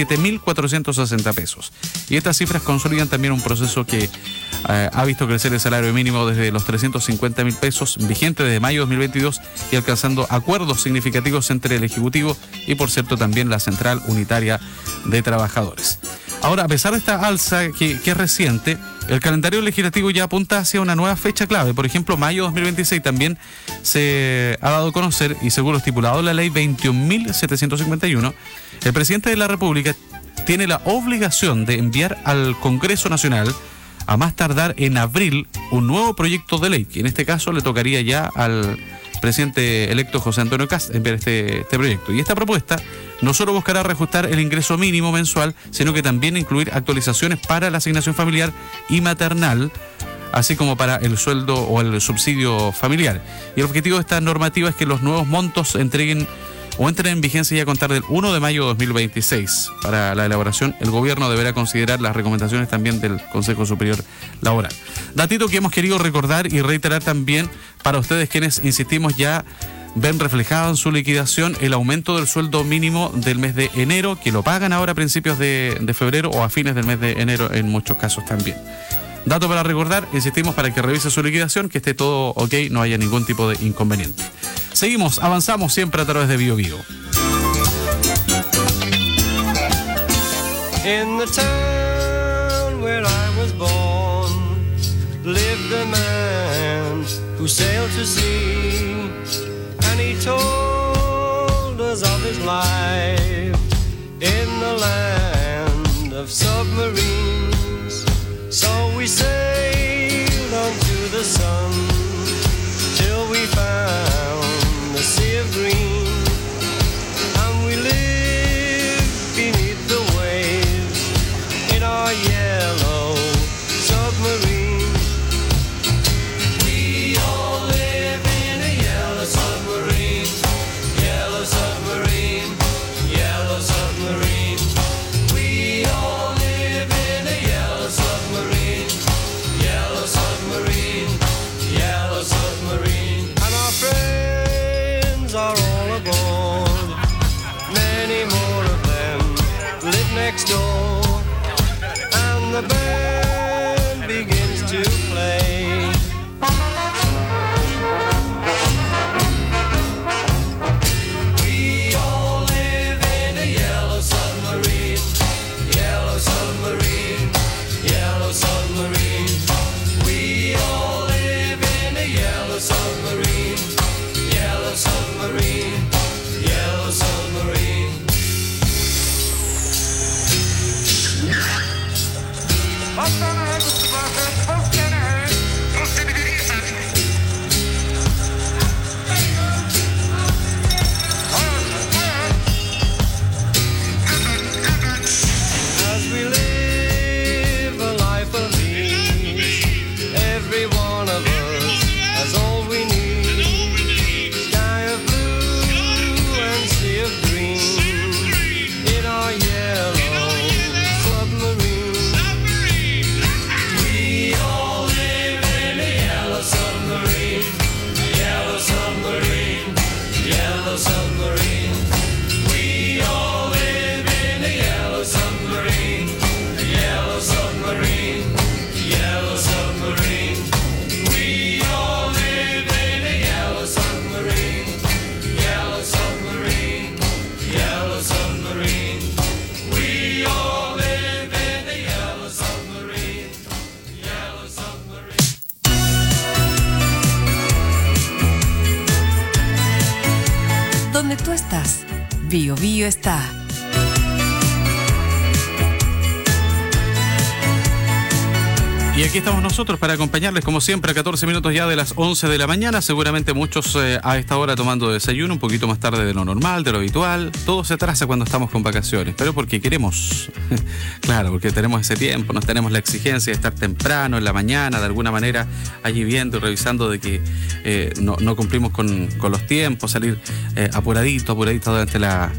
7.460 pesos. Y estas cifras consolidan también un proceso que ha visto crecer el salario mínimo desde los 350.000 pesos, vigente desde mayo de 2022 y alcanzando acuerdos significativos entre el Ejecutivo y, por cierto, también la Central Unitaria de Trabajadores. Ahora, a pesar de esta alza que es reciente, el calendario legislativo ya apunta hacia una nueva fecha clave. Por ejemplo, mayo 2026 también se ha dado a conocer y según lo estipulado en la ley 21.751, el presidente de la República tiene la obligación de enviar al Congreso Nacional a más tardar en abril un nuevo proyecto de ley, que en este caso le tocaría ya al presidente electo José Antonio Kast enviar este proyecto. Y esta propuesta no solo buscará reajustar el ingreso mínimo mensual, sino que también incluir actualizaciones para la asignación familiar y maternal, así como para el sueldo o el subsidio familiar. Y el objetivo de esta normativa es que los nuevos montos entren en vigencia ya a contar del 1 de mayo de 2026. Para la elaboración, el gobierno deberá considerar las recomendaciones también del Consejo Superior Laboral. Datito que hemos querido recordar y reiterar también para ustedes quienes, insistimos, ya ven reflejado en su liquidación el aumento del sueldo mínimo del mes de enero, que lo pagan ahora a principios de febrero o a fines del mes de enero en muchos casos también. Dato para recordar, insistimos para que revise su liquidación, que esté todo ok, no haya ningún tipo de inconveniente. Seguimos, avanzamos siempre a través de Bio Bio. In the town where I was born lived a man who sailed to sea, and he told us of his life in the land of submarines. So we sailed on to the sun till we found the sea of green, and we lived beneath the waves in our yellow submarine. We all live in a yellow submarine, yellow submarine, yellow donde tú estás. Bio Bio está. Y aquí estamos nosotros para acompañarles, como siempre, a 14 minutos ya de las 11 de la mañana. Seguramente muchos a esta hora tomando desayuno, un poquito más tarde de lo normal, de lo habitual. Todo se atrasa cuando estamos con vacaciones, pero porque queremos, claro, porque tenemos ese tiempo, nos tenemos la exigencia de estar temprano en la mañana, de alguna manera, allí viendo y revisando de que no cumplimos con los tiempos, salir apuradito durante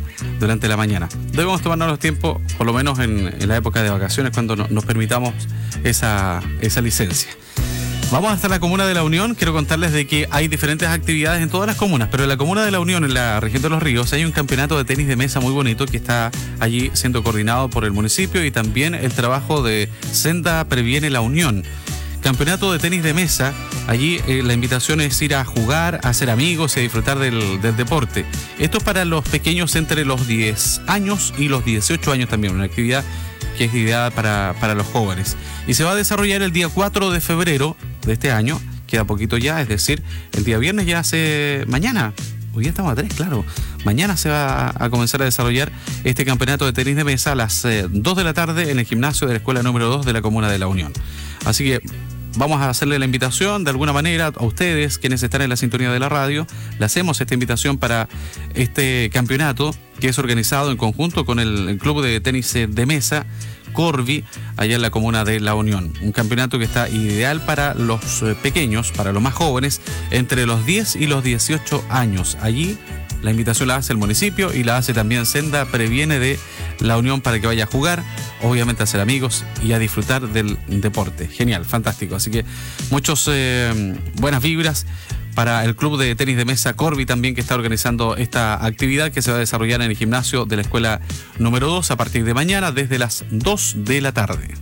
la mañana. Debemos tomarnos los tiempos, por lo menos en la época de vacaciones, cuando nos permitamos esa licencia. Vamos hasta la Comuna de La Unión. Quiero contarles de que hay diferentes actividades en todas las comunas, pero en la Comuna de La Unión, en la región de Los Ríos, hay un campeonato de tenis de mesa muy bonito que está allí siendo coordinado por el municipio y también el trabajo de Senda Previene La Unión. Campeonato de tenis de mesa. Allí la invitación es ir a jugar, a hacer amigos y a disfrutar del deporte. Esto es para los pequeños entre los 10 años y los 18 años también, una actividad que es ideal para los jóvenes. Y se va a desarrollar el día 4 de febrero de este año, queda poquito ya, es decir, el día viernes mañana, hoy ya estamos a 3, claro, mañana se va a comenzar a desarrollar este campeonato de tenis de mesa a las 2 de la tarde en el gimnasio de la escuela número 2 de la Comuna de La Unión. Así que vamos a hacerle la invitación de alguna manera a ustedes, quienes están en la sintonía de la radio. Le hacemos esta invitación para este campeonato que es organizado en conjunto con el Club de Tenis de Mesa Corvi, allá en la Comuna de La Unión. Un campeonato que está ideal para los pequeños, para los más jóvenes, entre los 10 y los 18 años. Allí la invitación la hace el municipio y la hace también Senda Previene de La Unión para que vaya a jugar, obviamente a hacer amigos y a disfrutar del deporte. Genial, fantástico. Así que muchos buenas vibras para el Club de Tenis de Mesa Corvi también, que está organizando esta actividad que se va a desarrollar en el gimnasio de la escuela número 2 a partir de mañana desde las 2 de la tarde.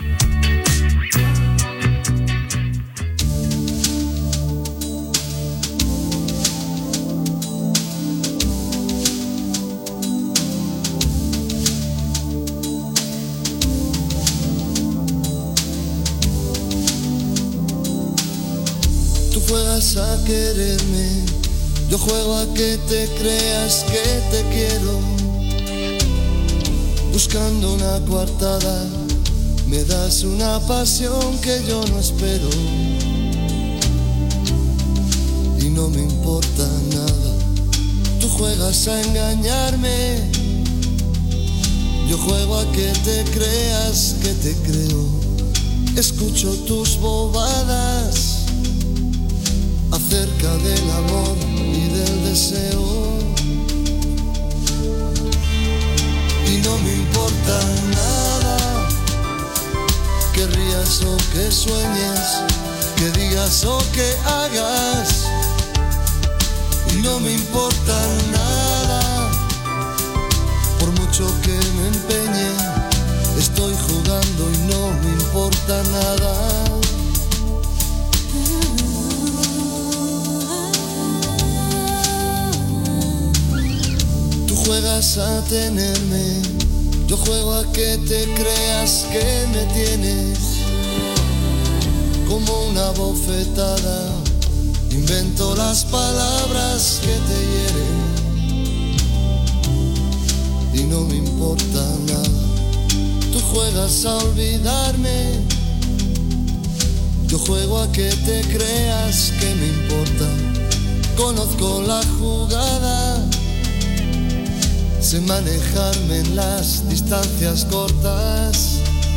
Juegas a quererme, yo juego a que te creas que te quiero. Buscando una coartada, me das una pasión que yo no espero. Y no me importa nada, tú juegas a engañarme, yo juego a que te creas que te creo. Escucho tus bobadas acerca del amor y del deseo. Y no me importa nada que rías o que sueñes, que digas o que hagas. Y no me importa nada, por mucho que me empeñe, estoy jugando y no me importa nada. Juegas a tenerme, yo juego a que te creas que me tienes. Como una bofetada, invento las palabras que te hieren. Y no me importa nada, tú juegas a olvidarme, yo juego a que te creas que me importa. Conozco la jugada, sé manejarme en las distancias cortas.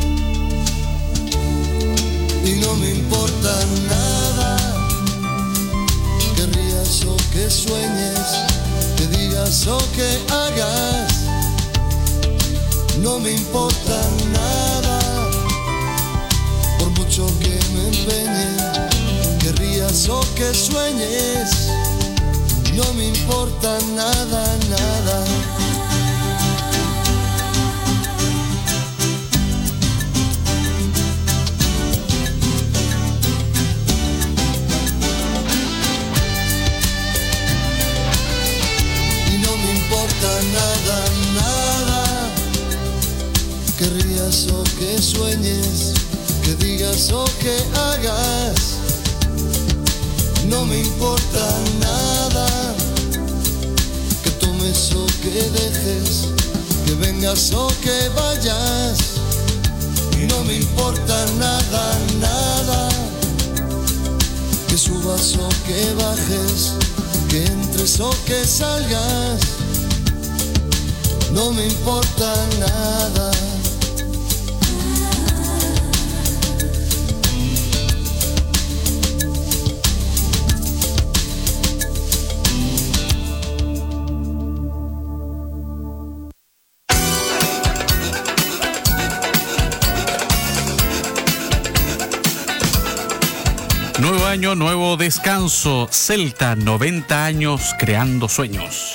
Y no me importa nada que rías o que sueñes, que digas o que hagas. No me importa nada, por mucho que me empeñe, que rías o que sueñes. No me importa nada, nada. Nada, nada, que rías o que sueñes, que digas o que hagas. No me importa nada, que tú tomes o que dejes, que vengas o que vayas, y no me importa nada, nada, que subas o que bajes, que entres o que salgas, no me importa nada. Nuevo año, nuevo descanso. Celta, 90 años creando sueños.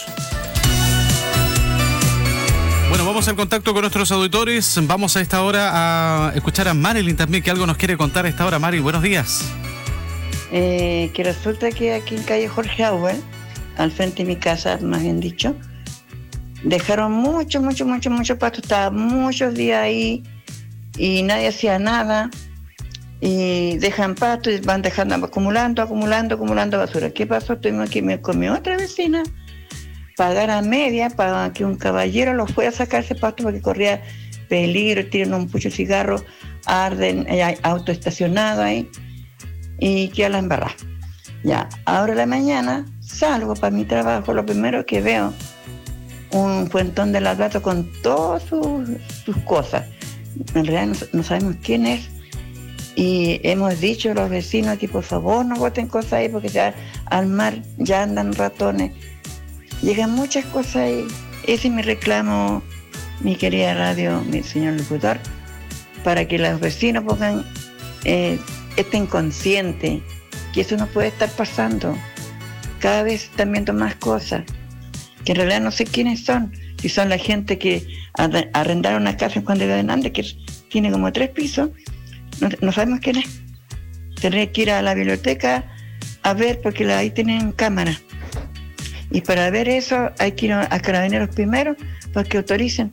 Bueno, vamos al contacto con nuestros auditores. Vamos a esta hora a escuchar a Marilyn también, que algo nos quiere contar a esta hora. Marilyn, buenos días. Que resulta que aquí en calle Jorge Auer, al frente de mi casa, más bien dicho, dejaron mucho pasto. Estaba muchos días ahí y nadie hacía nada. Y dejan pasto y van dejando, acumulando basura. ¿Qué pasó? Tuvimos que ir con mi otra vecina, pagar a media para que un caballero lo fuera a sacar ese pasto porque corría peligro, tiran un pucho de cigarro, arden, hay auto estacionado ahí y queda la embarrada. Ya, ahora en la mañana salgo para mi trabajo, lo primero que veo, un cuentón de lavato con todas sus cosas. En realidad no sabemos quién es. Y hemos dicho a los vecinos que por favor no boten cosas ahí porque ya al mar ya andan ratones. Llegan muchas cosas ahí. Ese es mi reclamo, mi querida radio, mi señor locutor, para que los vecinos pongan, estén conscientes que eso no puede estar pasando. Cada vez están viendo más cosas, que en realidad no sé quiénes son. Si son la gente que arrendaron una casa en Juan de Hernández, que tiene como 3 pisos, no sabemos quién es. Tendré que ir a la biblioteca a ver, porque ahí tienen cámara. Y para ver eso hay que ir a Carabineros primero para que autoricen.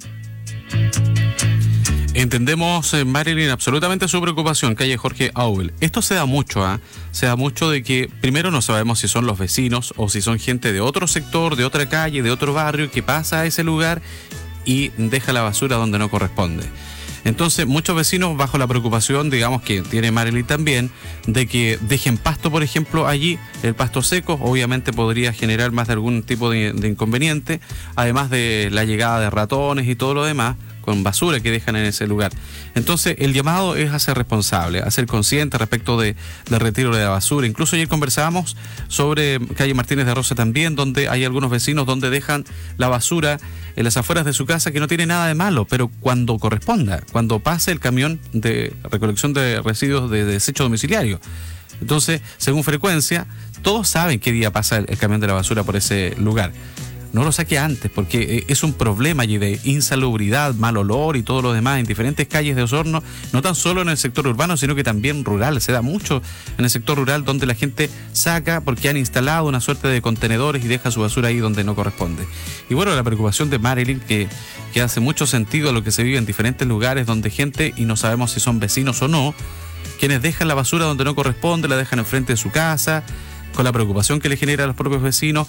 Entendemos, Marilyn, absolutamente su preocupación, calle Jorge Auel. Esto se da mucho, se da mucho de que primero no sabemos si son los vecinos o si son gente de otro sector, de otra calle, de otro barrio que pasa a ese lugar y deja la basura donde no corresponde. Entonces, muchos vecinos bajo la preocupación, digamos que tiene Marilyn también, de que dejen pasto, por ejemplo, allí, el pasto seco, obviamente podría generar más de algún tipo de inconveniente, además de la llegada de ratones y todo lo demás, con basura que dejan en ese lugar. Entonces, el llamado es a ser responsable, a ser consciente respecto del retiro de la basura. Incluso ayer conversábamos sobre calle Martínez de Rosa también, donde hay algunos vecinos donde dejan la basura en las afueras de su casa, que no tiene nada de malo, pero cuando corresponda, cuando pase el camión de recolección de residuos de desecho domiciliario. Entonces, según frecuencia, todos saben qué día pasa el camión de la basura por ese lugar. No lo saque antes, porque es un problema allí de insalubridad, mal olor y todo lo demás en diferentes calles de Osorno, no tan solo en el sector urbano, sino que también rural. Se da mucho en el sector rural, donde la gente saca porque han instalado una suerte de contenedores y deja su basura ahí donde no corresponde. Y bueno, la preocupación de Marilyn, que hace mucho sentido a lo que se vive en diferentes lugares donde gente, y no sabemos si son vecinos o no, quienes dejan la basura donde no corresponde, la dejan enfrente de su casa, con la preocupación que le genera a los propios vecinos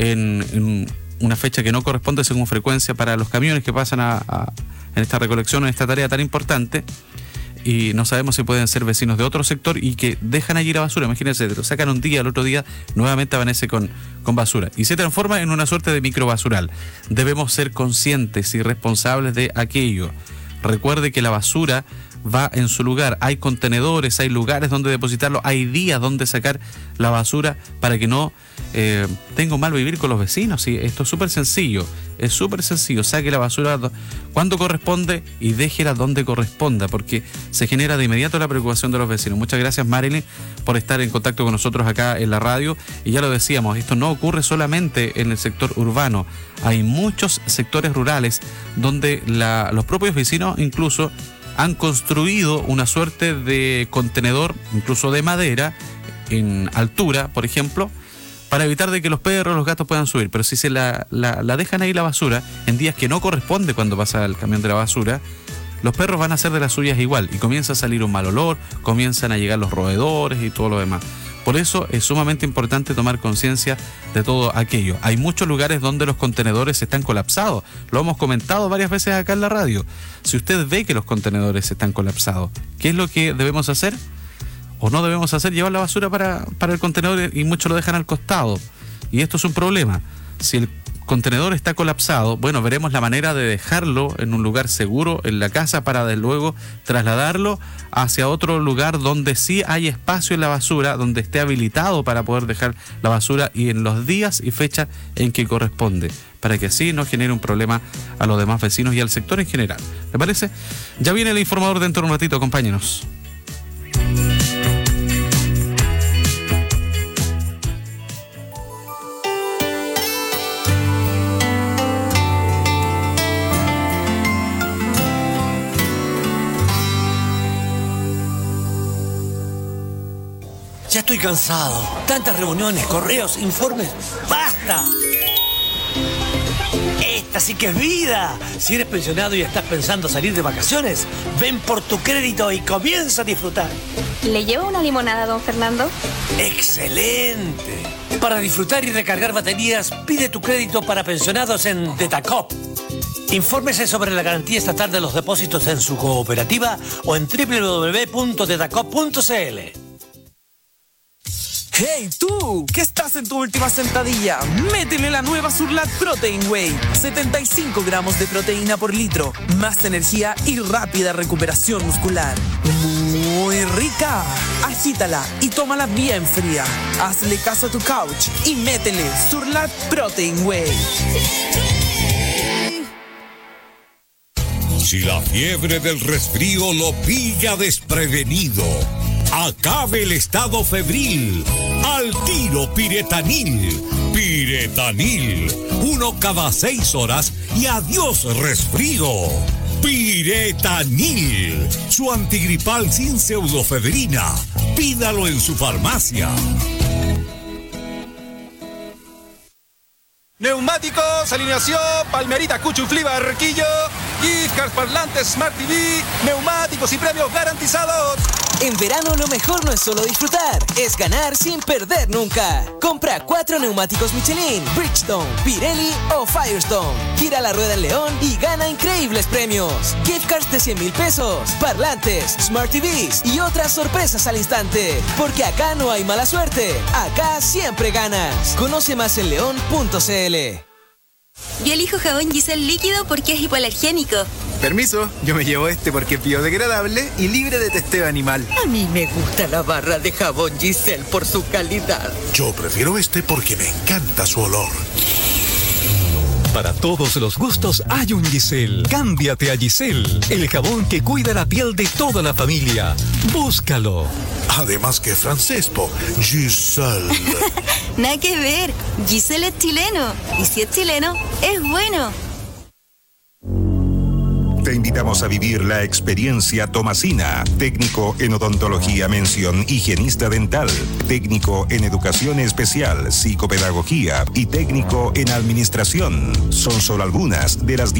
en una fecha que no corresponde según frecuencia para los camiones que pasan en esta recolección, en esta tarea tan importante, y no sabemos si pueden ser vecinos de otro sector y que dejan allí la basura. Imagínense, lo sacan un día, al otro día nuevamente amanece con basura y se transforma en una suerte de microbasural. Debemos ser conscientes y responsables de aquello. Recuerde que la basura va en su lugar, hay contenedores, hay lugares donde depositarlo, hay días donde sacar la basura para que no tenga un mal vivir con los vecinos. ¿Sí? Esto es súper sencillo, saque la basura cuando corresponde y déjela donde corresponda, porque se genera de inmediato la preocupación de los vecinos. Muchas gracias, Marilyn, por estar en contacto con nosotros acá en la radio, y ya lo decíamos, esto no ocurre solamente en el sector urbano, hay muchos sectores rurales donde los propios vecinos incluso han construido una suerte de contenedor, incluso de madera, en altura, por ejemplo, para evitar de que los perros, los gatos puedan subir. Pero si se la dejan ahí la basura, en días que no corresponde cuando pasa el camión de la basura, los perros van a hacer de las suyas igual, y comienza a salir un mal olor, comienzan a llegar los roedores y todo lo demás. Por eso es sumamente importante tomar conciencia de todo aquello. Hay muchos lugares donde los contenedores están colapsados. Lo hemos comentado varias veces acá en la radio. Si usted ve que los contenedores están colapsados, ¿qué es lo que debemos hacer? O no debemos hacer, llevar la basura para el contenedor, y muchos lo dejan al costado. Y esto es un problema. Si el contenedor está colapsado, bueno, veremos la manera de dejarlo en un lugar seguro en la casa para de luego trasladarlo hacia otro lugar donde sí hay espacio en la basura, donde esté habilitado para poder dejar la basura y en los días y fechas en que corresponde, para que así no genere un problema a los demás vecinos y al sector en general. ¿Le parece? Ya viene el informador dentro de un ratito, acompáñenos. Ya estoy cansado. Tantas reuniones, correos, informes. ¡Basta! Esta sí que es vida. Si eres pensionado y estás pensando salir de vacaciones, ven por tu crédito y comienza a disfrutar. ¿Le llevo una limonada, don Fernando? ¡Excelente! Para disfrutar y recargar baterías, pide tu crédito para pensionados en Detacop. Infórmese sobre la garantía estatal de los depósitos en su cooperativa o en www.detacop.cl. ¡Hey tú! ¿Qué estás en tu última sentadilla? Métele la nueva Surlat Protein Whey. 75 gramos de proteína por litro. Más energía y rápida recuperación muscular. Muy rica. Agítala y tómala bien fría. Hazle caso a tu couch y métele Surlat Protein Whey. Si la fiebre del resfrío lo pilla desprevenido, acabe el estado febril. Al tiro Piretanil. Piretanil. 1 cada 6 horas y adiós resfrío. Piretanil. Su antigripal sin pseudofebrina. Pídalo en su farmacia. Neumáticos, alineación, Palmerita, Cuchuflí, Barquillo, gift cards, parlantes, Smart TV, neumáticos y premios garantizados. En verano lo mejor no es solo disfrutar, es ganar sin perder nunca. Compra 4 neumáticos Michelin, Bridgestone, Pirelli o Firestone. Gira la rueda en León y gana increíbles premios. Gift cards de 100,000 pesos, parlantes, Smart TVs y otras sorpresas al instante. Porque acá no hay mala suerte, acá siempre ganas. Conoce más en león.cl. Yo elijo jabón Giselle líquido porque es hipoalergénico. Permiso, yo me llevo este porque es biodegradable y libre de testeo animal. A mí me gusta la barra de jabón Giselle por su calidad. Yo prefiero este porque me encanta su olor. Para todos los gustos hay un Giselle. Cámbiate a Giselle, el jabón que cuida la piel de toda la familia. Búscalo. Además que francés, po. Giselle. Nada que ver. Giselle es chileno. Y si es chileno, es bueno. Te invitamos a vivir la experiencia Tomasina, técnico en odontología mención higienista dental, técnico en educación especial, psicopedagogía y técnico en administración. Son solo algunas de las